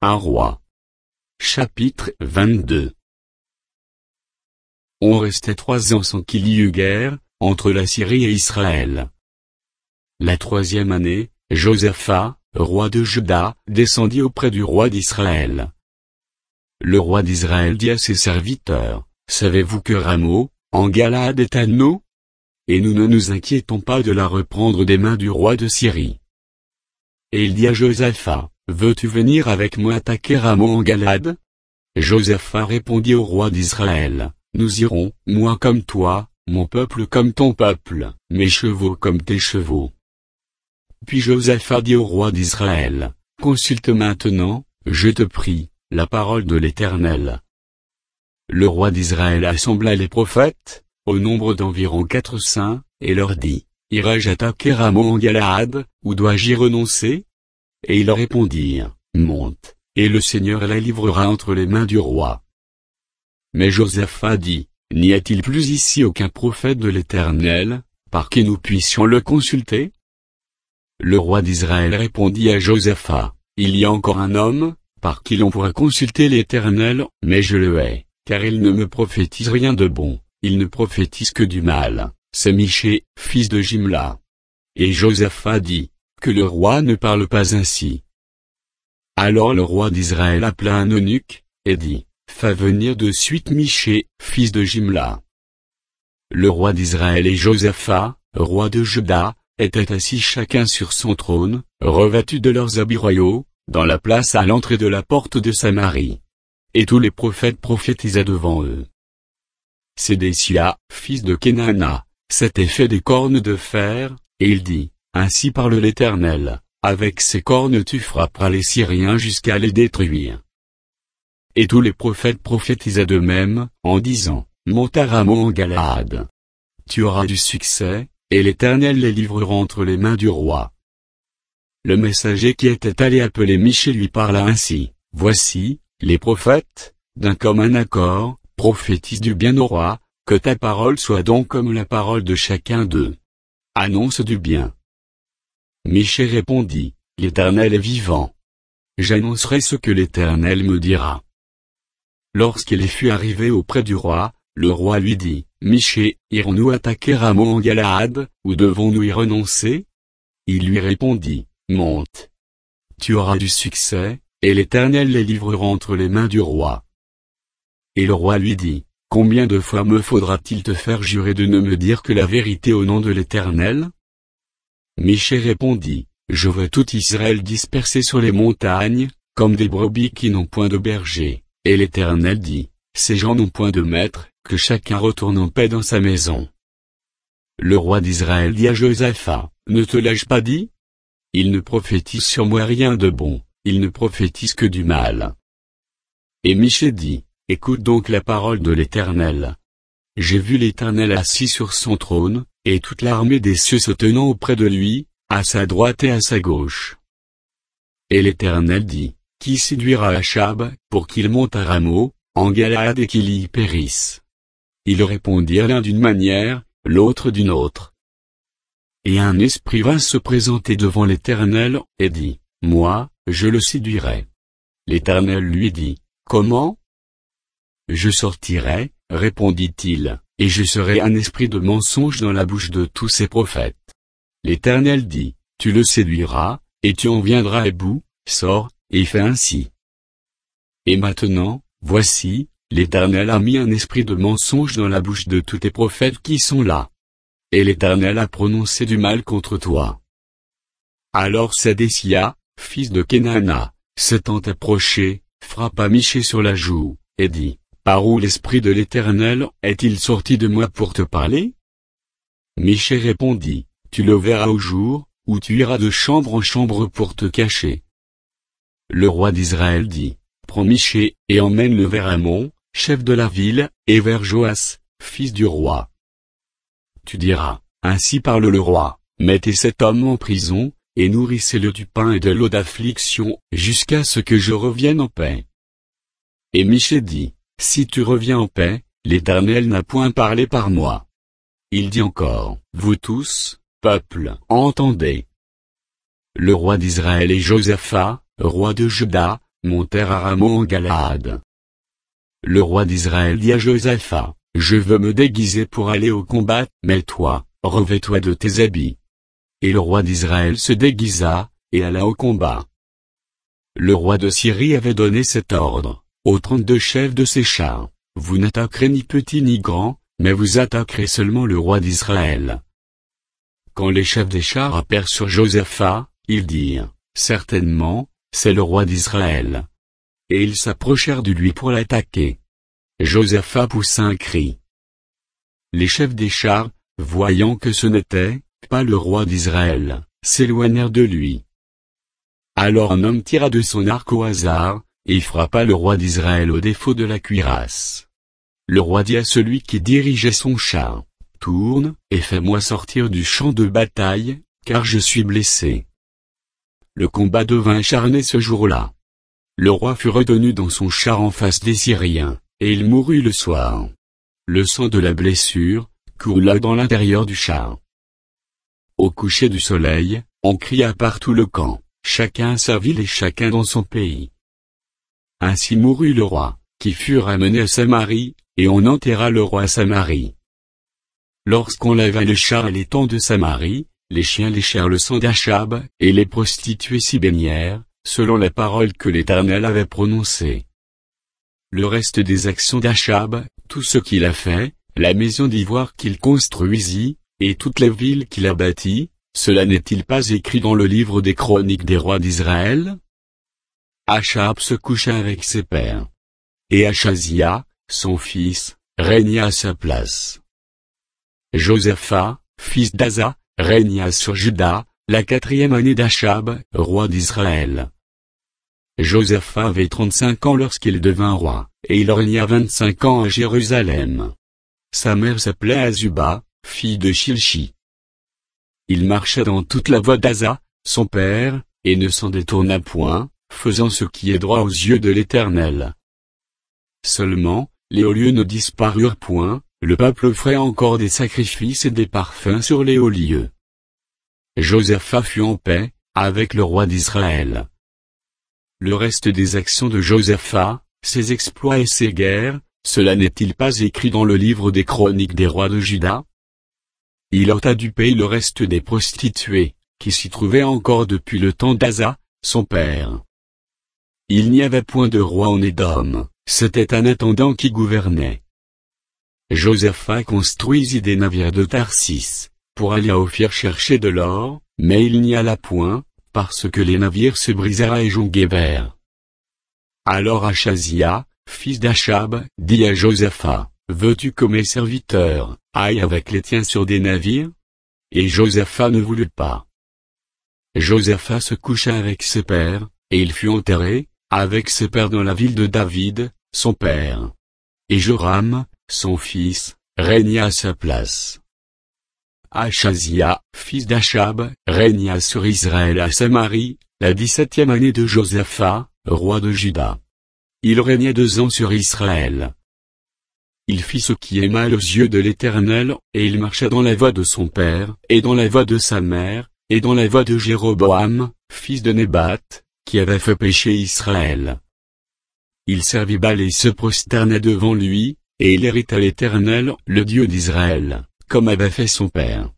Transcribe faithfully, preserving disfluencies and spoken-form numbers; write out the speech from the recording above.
Un roi. Chapitre vingt-deux. On restait trois ans sans qu'il y eût guerre, entre la Syrie et Israël. La troisième année, Josaphat, roi de Juda, descendit auprès du roi d'Israël. Le roi d'Israël dit à ses serviteurs, « Savez-vous que Ramoth, en Galaad est à nous? Et nous ne nous inquiétons pas de la reprendre des mains du roi de Syrie. » Et il dit à Josaphat, « Veux-tu venir avec moi attaquer Ramoth en Galaad ?» Josaphat répondit au roi d'Israël, « Nous irons, moi comme toi, mon peuple comme ton peuple, mes chevaux comme tes chevaux. » Puis Josaphat dit au roi d'Israël, « Consulte maintenant, je te prie, la parole de l'Éternel. » Le roi d'Israël assembla les prophètes, au nombre d'environ quatre-cents, et leur dit, « Irai-je attaquer Ramoth en Galaad, ou dois-je y renoncer ?» Et ils leur répondirent, « Monte, et le Seigneur la livrera entre les mains du roi. » Mais Josaphat dit, « N'y a-t-il plus ici aucun prophète de l'Éternel, par qui nous puissions le consulter ?» Le roi d'Israël répondit à Josaphat, « Il y a encore un homme, par qui l'on pourra consulter l'Éternel, mais je le hais, car il ne me prophétise rien de bon, il ne prophétise que du mal, c'est Michée, fils de Jimla. » Et Josaphat dit, « Que le roi ne parle pas ainsi. » Alors le roi d'Israël appela un eunuque, et dit, « Fais venir de suite Michée, fils de Jimla. » Le roi d'Israël et Josaphat, roi de Juda, étaient assis chacun sur son trône, revêtus de leurs habits royaux, dans la place à l'entrée de la porte de Samarie. Et tous les prophètes prophétisaient devant eux. Sédécia, fils de Kenaana, s'était fait des cornes de fer, et il dit, « Ainsi parle l'Éternel, avec ces cornes tu frapperas les Syriens jusqu'à les détruire. » Et tous les prophètes prophétisaient d'eux-mêmes, en disant, « Monte à Ramoth en Galaad. Tu auras du succès, et l'Éternel les livrera entre les mains du roi. » Le messager qui était allé appeler Michée lui parla ainsi, « Voici, les prophètes, d'un commun accord, prophétisent du bien au roi, que ta parole soit donc comme la parole de chacun d'eux. Annonce du bien. » Michée répondit, « L'Éternel est vivant. J'annoncerai ce que l'Éternel me dira. » Lorsqu'il fut arrivé auprès du roi, le roi lui dit, « Michée, irons-nous attaquer Ramoth en Galaad, ou devons-nous y renoncer ?» Il lui répondit, « Monte. Tu auras du succès, et l'Éternel les livrera entre les mains du roi. » Et le roi lui dit, « Combien de fois me faudra-t-il te faire jurer de ne me dire que la vérité au nom de l'Éternel ?» Michée répondit, « Je vois tout Israël dispersé sur les montagnes, comme des brebis qui n'ont point de berger. » Et l'Éternel dit, « Ces gens n'ont point de maître, que chacun retourne en paix dans sa maison. » Le roi d'Israël dit à Josaphat, « Ne te l'ai-je pas dit? Il ne prophétise sur moi rien de bon, il ne prophétise que du mal. » Et Michée dit, « Écoute donc la parole de l'Éternel. J'ai vu l'Éternel assis sur son trône, et toute l'armée des cieux se tenant auprès de lui, à sa droite et à sa gauche. » Et l'Éternel dit, « Qui séduira Achab, pour qu'il monte à Ramoth, en Galaad et qu'il y périsse? » Ils répondirent l'un d'une manière, l'autre d'une autre. Et un esprit vint se présenter devant l'Éternel, et dit, « Moi, je le séduirai. » L'Éternel lui dit, « Comment? » « Je sortirai, répondit-il, et je serai un esprit de mensonge dans la bouche de tous ses prophètes. » L'Éternel dit, « Tu le séduiras, et tu en viendras à bout, sors, et fais ainsi. » Et maintenant, voici, l'Éternel a mis un esprit de mensonge dans la bouche de tous tes prophètes qui sont là. Et l'Éternel a prononcé du mal contre toi. Alors Sédécia, fils de Kenaana, s'étant approché, frappa Michée sur la joue, et dit, « Par où l'esprit de l'Éternel est-il sorti de moi pour te parler? » Michée répondit, « Tu le verras au jour, où tu iras de chambre en chambre pour te cacher. » Le roi d'Israël dit, « Prends Michée, et emmène-le vers Amon, chef de la ville, et vers Joas, fils du roi. Tu diras, ainsi parle le roi, mettez cet homme en prison, et nourrissez-le du pain et de l'eau d'affliction, jusqu'à ce que je revienne en paix. » Et Michée dit, « Si tu reviens en paix, l'Éternel n'a point parlé par moi. » Il dit encore, « Vous tous, peuple, entendez. » Le roi d'Israël et Josaphat, roi de Juda, montèrent à Ramon en Galaad. Le roi d'Israël dit à Josaphat, « Je veux me déguiser pour aller au combat, mais toi, revêt-toi de tes habits. » Et le roi d'Israël se déguisa, et alla au combat. Le roi de Syrie avait donné cet ordre, aux trente-deux chefs de ses chars, « Vous n'attaquerez ni petit ni grand, mais vous attaquerez seulement le roi d'Israël. » Quand les chefs des chars aperçurent Josaphat, ils dirent, « Certainement, c'est le roi d'Israël. » Et ils s'approchèrent de lui pour l'attaquer. Josaphat poussa un cri. Les chefs des chars, voyant que ce n'était pas le roi d'Israël, s'éloignèrent de lui. Alors un homme tira de son arc au hasard, et frappa le roi d'Israël au défaut de la cuirasse. Le roi dit à celui qui dirigeait son char, « Tourne, et fais-moi sortir du champ de bataille, car je suis blessé. » Le combat devint acharné ce jour-là. Le roi fut retenu dans son char en face des Syriens, et il mourut le soir. Le sang de la blessure coula dans l'intérieur du char. Au coucher du soleil, on cria par tout le camp, chacun à sa ville et chacun dans son pays. Ainsi mourut le roi, qui fut ramené à Samarie, et on enterra le roi à Samarie. Lorsqu'on lava le char et les tents de Samarie, les chiens léchèrent le sang d'Achab, et les prostituées s'y baignèrent, selon la parole que l'Éternel avait prononcée. Le reste des actions d'Achab, tout ce qu'il a fait, la maison d'ivoire qu'il construisit, et toutes les villes qu'il a bâties, cela n'est-il pas écrit dans le livre des chroniques des rois d'Israël? Achab se coucha avec ses pères. Et Achazia, son fils, régna à sa place. Josaphat, fils d'Asa, régna sur Juda, la quatrième année d'Achab, roi d'Israël. Josaphat avait trente-cinq ans lorsqu'il devint roi, et il régna vingt-cinq ans à Jérusalem. Sa mère s'appelait Azuba, fille de Shilchi. Il marcha dans toute la voie d'Asa, son père, et ne s'en détourna point, faisant ce qui est droit aux yeux de l'Éternel. Seulement, les hauts lieux ne disparurent point, le peuple offrait encore des sacrifices et des parfums sur les hauts lieux. Josaphat fut en paix, avec le roi d'Israël. Le reste des actions de Josaphat, ses exploits et ses guerres, cela n'est-il pas écrit dans le livre des chroniques des rois de Juda? Il ôta du pays le reste des prostituées, qui s'y trouvaient encore depuis le temps d'Asa, son père. Il n'y avait point de roi en Édom, c'était un intendant qui gouvernait. Josaphat construisit des navires de Tarsis, pour aller à Ophir chercher de l'or, mais il n'y alla point, parce que les navires se brisèrent à Ejon-Guéber. Alors Achazia, fils d'Achab, dit à Josaphat, « Veux-tu que mes serviteurs aillent avec les tiens sur des navires ?» Et Josaphat ne voulut pas. Josaphat se coucha avec ses pères, et il fut enterré, avec ses pères dans la ville de David, son père. Et Joram, son fils, régna à sa place. Achazia, fils d'Achab, régna sur Israël à Samarie, la dix-septième année de Josaphat, roi de Juda. Il régna deux ans sur Israël. Il fit ce qui est mal aux yeux de l'Éternel, et il marcha dans la voie de son père, et dans la voie de sa mère, et dans la voie de Jéroboam, fils de Nébat, qui avait fait pécher Israël. Il servit Baal et se prosterna devant lui, et il hérita l'Éternel, le Dieu d'Israël, comme avait fait son père.